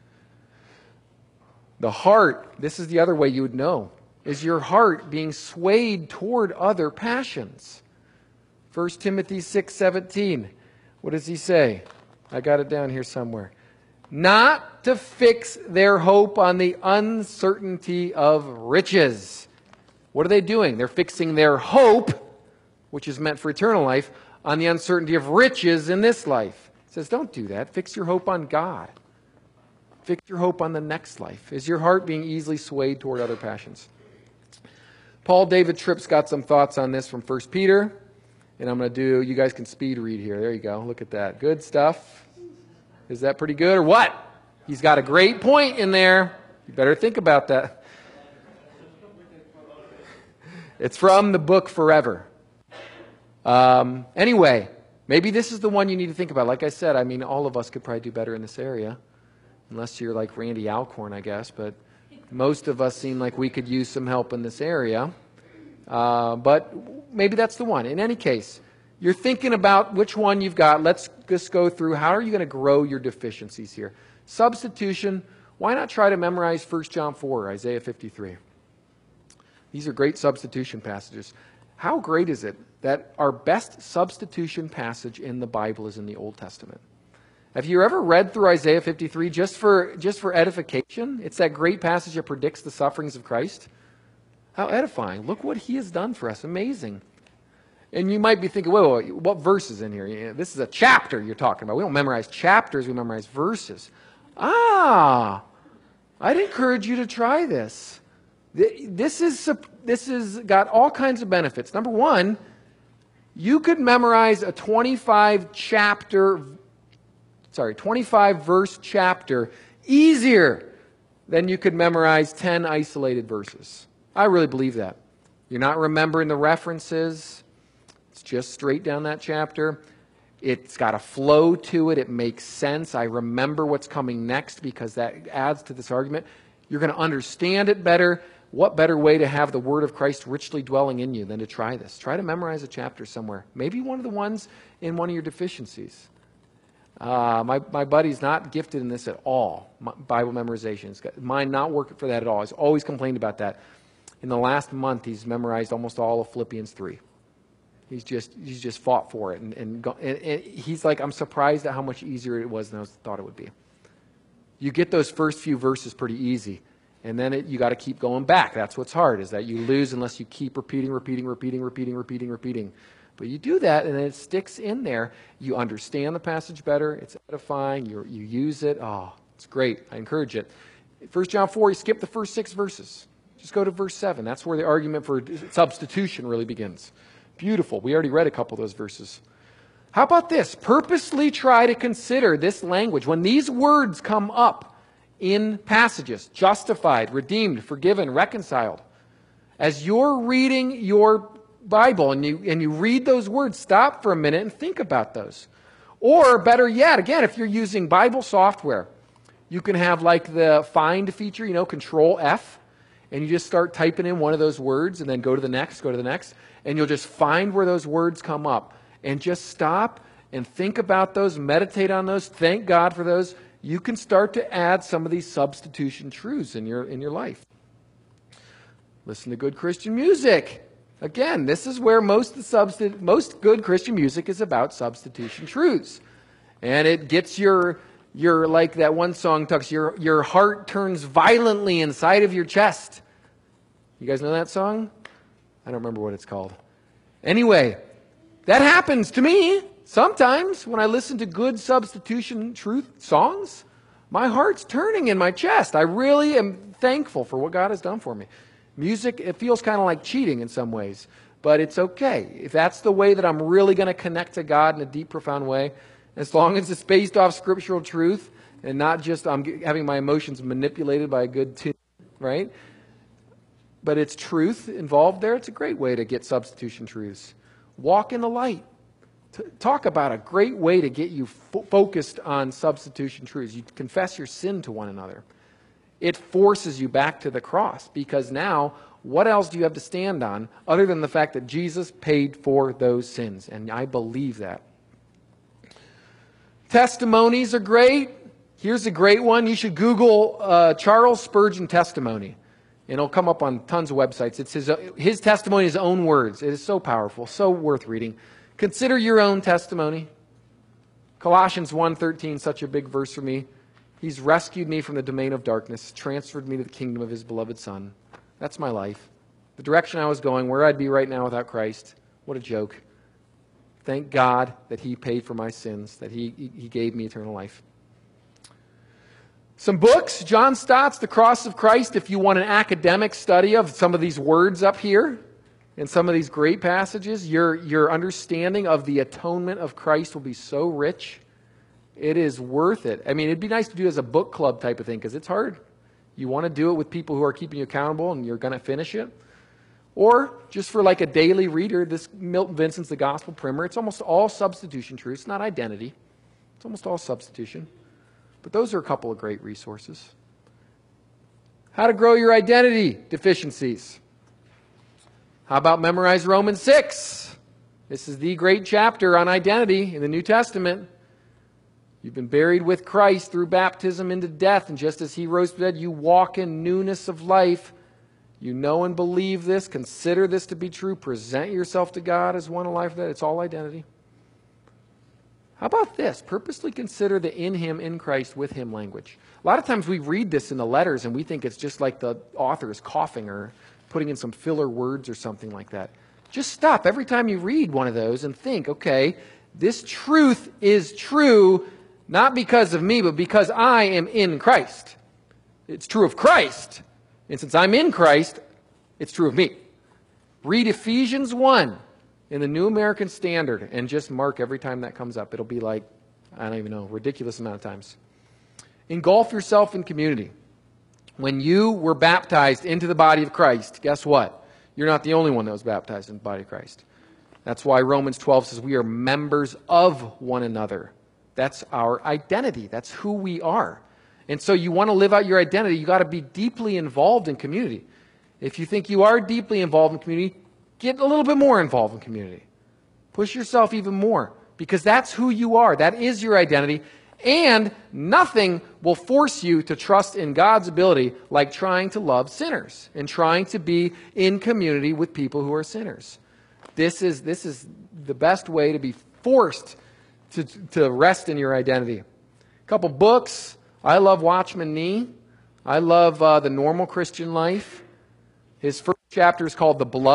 The heart, this is the other way you would know, is your heart being swayed toward other passions. First Timothy six seventeen. What does he say? I got it down here somewhere. Not to fix their hope on the uncertainty of riches. What are they doing? They're fixing their hope, which is meant for eternal life, on the uncertainty of riches in this life. It says, don't do that. Fix your hope on God. Fix your hope on the next life. Is your heart being easily swayed toward other passions? Paul David Tripp's got some thoughts on this from First Peter. And I'm going to do, you guys can speed read here. There you go. Look at that. Good stuff. Is that pretty good or what? He's got a great point in there. You better think about that. It's from the book Forever. Um, anyway, maybe this is the one you need to think about. Like I said, I mean, all of us could probably do better in this area. Unless you're like Randy Alcorn, I guess. But most of us seem like we could use some help in this area. Uh, but maybe that's the one. In any case, you're thinking about which one you've got. Let's just go through how are you going to grow your deficiencies here. Substitution, why not try to memorize First John four, or Isaiah fifty-three? These are great substitution passages. How great is it that our best substitution passage in the Bible is in the Old Testament? Have you ever read through Isaiah fifty-three just for, just for edification? It's that great passage that predicts the sufferings of Christ. How edifying. Look what he has done for us. Amazing. And you might be thinking, wait, wait, wait, what verse is in here? This is a chapter you're talking about. We don't memorize chapters, we memorize verses. Ah, I'd encourage you to try this. This is, this has got all kinds of benefits. Number one, you could memorize a twenty-five chapter, sorry, twenty-five verse chapter easier than you could memorize ten isolated verses. I really believe that. You're not remembering the references. It's just straight down that chapter. It's got a flow to it. It makes sense. I remember what's coming next because that adds to this argument. You're going to understand it better. What better way to have the Word of Christ richly dwelling in you than to try this? Try to memorize a chapter somewhere. Maybe one of the ones in one of your deficiencies. Uh, my, my buddy's not gifted in this at all, Bible memorization. He's got, mine not working for that at all. He's always complained about that. In the last month, he's memorized almost all of Philippians three. He's just he's just fought for it. And, and, and, and he's like, I'm surprised at how much easier it was than I thought it would be. You get those first few verses pretty easy. And then it, you got to keep going back. That's what's hard, is that you lose unless you keep repeating, repeating, repeating, repeating, repeating, repeating. But you do that, and then it sticks in there. You understand the passage better. It's edifying. You you use it. Oh, it's great. I encourage it. First John four, you skip the first six verses. Just go to verse seven. That's where the argument for substitution really begins. Beautiful. We already read a couple of those verses. How about this? Purposely try to consider this language. When these words come up in passages, justified, redeemed, forgiven, reconciled, as you're reading your Bible and you, and you read those words, stop for a minute and think about those. Or better yet, again, if you're using Bible software, you can have like the find feature, you know, control F, and you just start typing in one of those words and then go to the next, go to the next, and you'll just find where those words come up. And just stop and think about those, meditate on those, thank God for those. You can start to add some of these substitution truths in your in your life. Listen to good Christian music. Again, this is where most the substi- most good Christian music is about substitution truths. And it gets your your like that one song talks, your your heart turns violently inside of your chest. You guys know that song? I don't remember what it's called. Anyway, that happens to me sometimes when I listen to good substitution truth songs. My heart's turning in my chest. I really am thankful for what God has done for me. Music, it feels kind of like cheating in some ways, but it's okay. If that's the way that I'm really going to connect to God in a deep, profound way, as long as it's based off scriptural truth and not just I'm having my emotions manipulated by a good tune, right? But it's truth involved there. It's a great way to get substitution truths. Walk in the light. T- talk about a great way to get you fo- focused on substitution truths. You confess your sin to one another. It forces you back to the cross because now, what else do you have to stand on other than the fact that Jesus paid for those sins? And I believe that. Testimonies are great. Here's a great one. You should Google uh, Charles Spurgeon testimony. And it'll come up on tons of websites. It's his, his testimony, his own words. It is so powerful, so worth reading. Consider your own testimony. Colossians one thirteen, such a big verse for me. He's rescued me from the domain of darkness, transferred me to the kingdom of his beloved Son. That's my life. The direction I was going, where I'd be right now without Christ. What a joke. Thank God that he paid for my sins, that he, he gave me eternal life. Some books, John Stott's The Cross of Christ, if you want an academic study of some of these words up here and some of these great passages, your, your understanding of the atonement of Christ will be so rich. It is worth it. I mean, it'd be nice to do it as a book club type of thing because it's hard. You want to do it with people who are keeping you accountable and you're going to finish it. Or just for like a daily reader, this Milton Vincent's The Gospel Primer. It's almost all substitution truths, not identity. It's almost all substitution. But those are a couple of great resources. How to grow your identity deficiencies. How about memorize Romans six? This is the great chapter on identity in the New Testament. You've been buried with Christ through baptism into death, and just as he rose from the dead, you walk in newness of life. You know and believe this. Consider this to be true. Present yourself to God as one alive from the dead. It's all identity. How about this? Purposely consider the in him, in Christ, with him language. A lot of times we read this in the letters and we think it's just like the author is coughing or putting in some filler words or something like that. Just stop every time you read one of those and think, okay, this truth is true not because of me, but because I am in Christ. It's true of Christ. And since I'm in Christ, it's true of me. Read Ephesians one. In the New American Standard, and just mark every time that comes up. It'll be like, I don't even know, ridiculous amount of times. Engulf yourself in community. When you were baptized into the body of Christ, guess what? You're not the only one that was baptized in the body of Christ. That's why Romans twelve says we are members of one another. That's our identity. That's who we are. And so you want to live out your identity, you got to be deeply involved in community. If you think you are deeply involved in community, get a little bit more involved in community. Push yourself even more because that's who you are. That is your identity. And nothing will force you to trust in God's ability like trying to love sinners and trying to be in community with people who are sinners. This is, this is the best way to be forced to, to rest in your identity. A couple books. I love Watchman Nee. I love uh, The Normal Christian Life. His first chapter is called The Blood.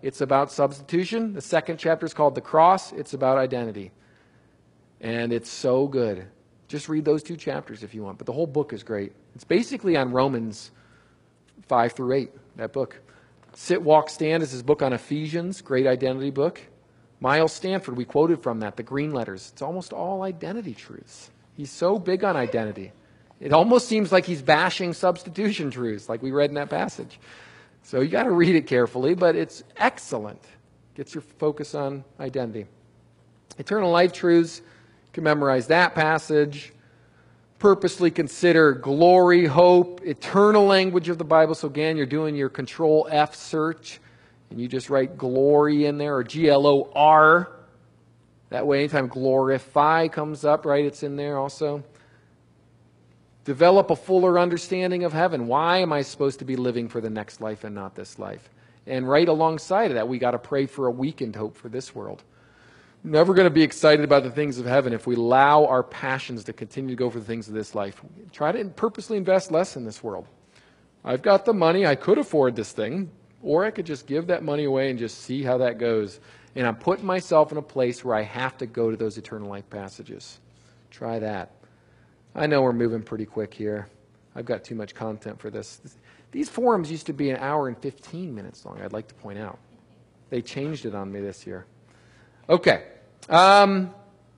It's about substitution. The second chapter is called The Cross. It's about identity. And it's so good. Just read those two chapters if you want. But the whole book is great. It's basically on Romans five through eight, that book. Sit, Walk, Stand is his book on Ephesians, great identity book. Miles Stanford, we quoted from that, the green letters. It's almost all identity truths. He's so big on identity. It almost seems like he's bashing substitution truths, like we read in that passage. So you got to read it carefully, but it's excellent. Gets your focus on identity. Eternal life truths, you can memorize that passage. Purposely consider glory, hope, eternal language of the Bible. So again, you're doing your control F search, and you just write glory in there, or G L O R. That way, anytime glorify comes up, right, it's in there also. Develop a fuller understanding of heaven. Why am I supposed to be living for the next life and not this life? And right alongside of that, we got to pray for a weakened hope for this world. Never going to be excited about the things of heaven if we allow our passions to continue to go for the things of this life. Try to purposely invest less in this world. I've got the money. I could afford this thing. Or I could just give that money away and just see how that goes. And I'm putting myself in a place where I have to go to those eternal life passages. Try that. I know we're moving pretty quick here. I've got too much content for this. These forums used to be an hour and fifteen minutes long, I'd like to point out. They changed it on me this year. Okay. Um,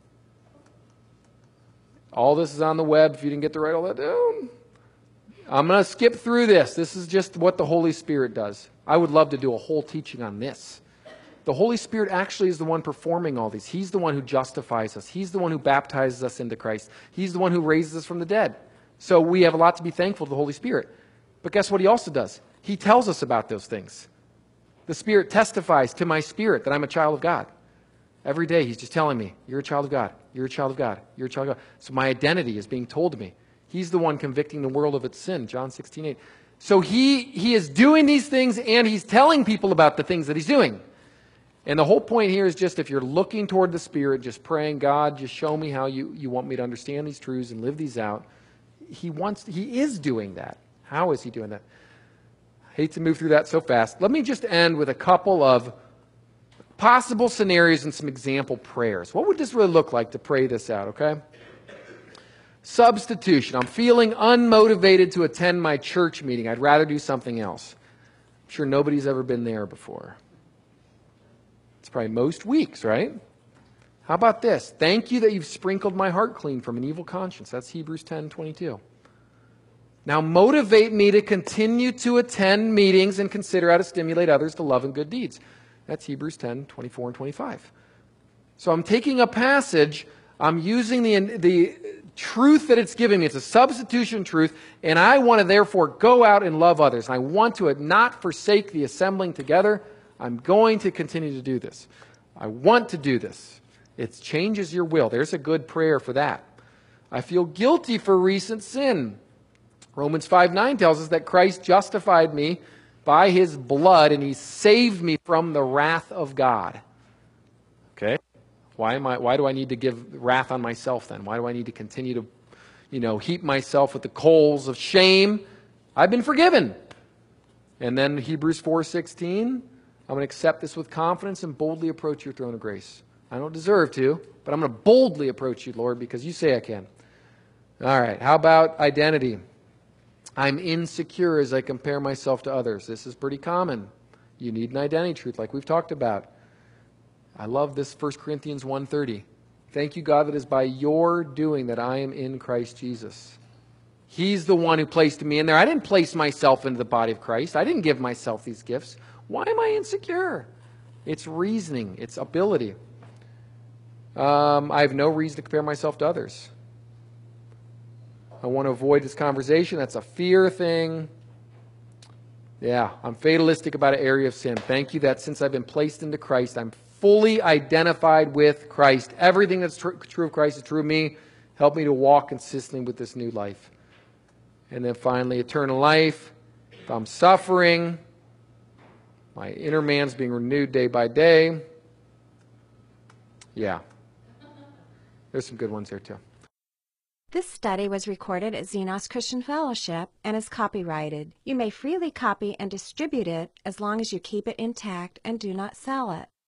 all this is on the web if you didn't get to write all that down. I'm going to skip through this. This is just what the Holy Spirit does. I would love to do a whole teaching on this. The Holy Spirit actually is the one performing all these. He's the one who justifies us. He's the one who baptizes us into Christ. He's the one who raises us from the dead. So we have a lot to be thankful to the Holy Spirit. But guess what he also does? He tells us about those things. The Spirit testifies to my spirit that I'm a child of God. Every day he's just telling me, you're a child of God. You're a child of God. You're a child of God. So my identity is being told to me. He's the one convicting the world of its sin, John sixteen eight. So he, he is doing these things and he's telling people about the things that he's doing. And the whole point here is just if you're looking toward the Spirit, just praying, God, just show me how you, you want me to understand these truths and live these out. He wants, he is doing that. How is he doing that? I hate to move through that so fast. Let me just end with a couple of possible scenarios and some example prayers. What would this really look like to pray this out, okay? Substitution. I'm feeling unmotivated to attend my church meeting. I'd rather do something else. I'm sure nobody's ever been there before. It's probably most weeks, right? How about this? Thank you that you've sprinkled my heart clean from an evil conscience. That's Hebrews ten twenty-two. Now motivate me to continue to attend meetings and consider how to stimulate others to love and good deeds. That's Hebrews ten twenty-four and twenty-five. So I'm taking a passage, I'm using the, the truth that it's giving me. It's a substitution truth, and I want to therefore go out and love others. I want to not forsake the assembling together. I'm going to continue to do this. I want to do this. It changes your will. There's a good prayer for that. I feel guilty for recent sin. Romans five nine tells us that Christ justified me by his blood, and he saved me from the wrath of God. Okay? Why am I, why do I need to give wrath on myself then? Why do I need to continue to, you know, heap myself with the coals of shame? I've been forgiven. And then Hebrews four sixteen, I'm going to accept this with confidence and boldly approach your throne of grace. I don't deserve to, but I'm going to boldly approach you, Lord, because you say I can. All right, how about identity? I'm insecure as I compare myself to others. This is pretty common. You need an identity truth like we've talked about. I love this First Corinthians one thirty. Thank you, God, that it is by your doing that I am in Christ Jesus. He's the one who placed me in there. I didn't place myself into the body of Christ. I didn't give myself these gifts. Why am I insecure? It's reasoning. It's ability. Um, I have no reason to compare myself to others. I want to avoid this conversation. That's a fear thing. Yeah, I'm fatalistic about an area of sin. Thank you that since I've been placed into Christ, I'm fully identified with Christ. Everything that's tr- true of Christ is true of me. Help me to walk consistently with this new life. And then finally, eternal life. If I'm suffering, my inner man's being renewed day by day. Yeah. There's some good ones there too. This study was recorded at Xenos Christian Fellowship and is copyrighted. You may freely copy and distribute it as long as you keep it intact and do not sell it.